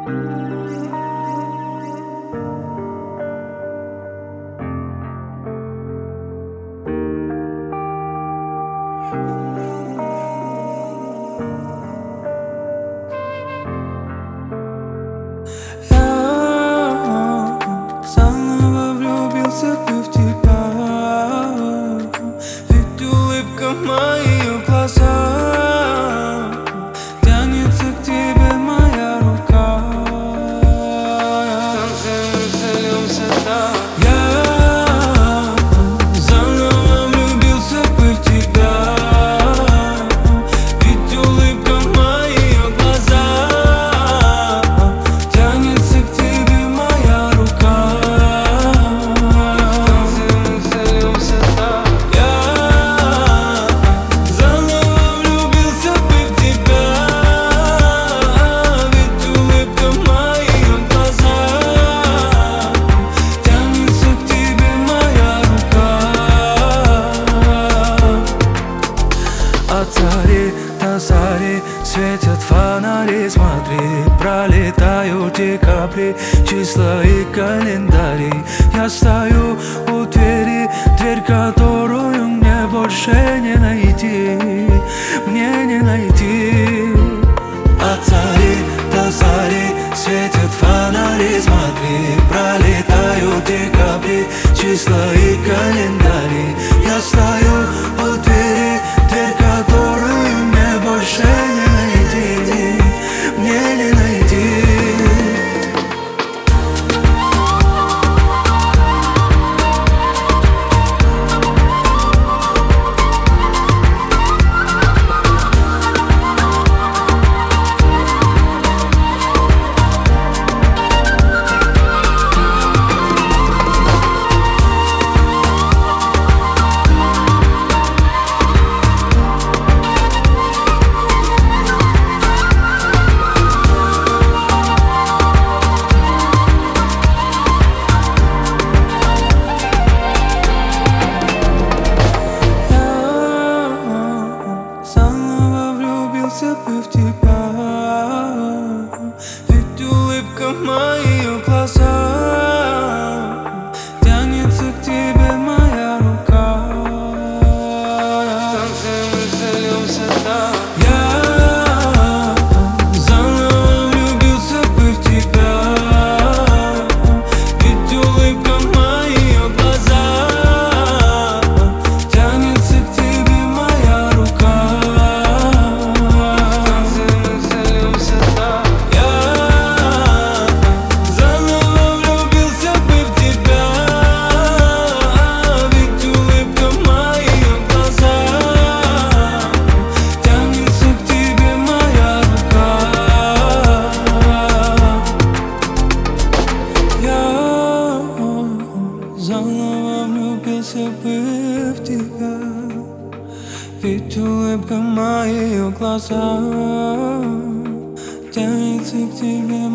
Заново влюбился бы в тебя, ведь улыбка в моих глазах, тянется к тебе моя рука. Танцуем, зальемся так. Я заново влюбился бы в тебя, ведь улыбка в моих глазах, тянется к тебе моя рука. Танцуем, зальемся так. Я заново влюбился бы в тебя, ведь улыбка в моих глазах, тянется к тебе моя рука. От зари до зари светят фонари, смотри, пролетают декабри, числа и календари. Я стою у двери, дверь, которую мне больше не найти, мне не найти. От зари до зари светят фонари, смотри, пролетают декабри, числа и календари. Я стою у двери, дверь, которую мне больше не найти, мне не найти. Заново влюбился бы в тебя, ведь улыбка в моих глазах, тянется к тебе моя рука. Танцуем и зальемся так. Я заново влюбился бы в тебя, ведь улыбка в моих глазах, тянется к тебе моя рука. Заново влюбился бы в тебя, ведь улыбка в моих глазах, тянется к тебе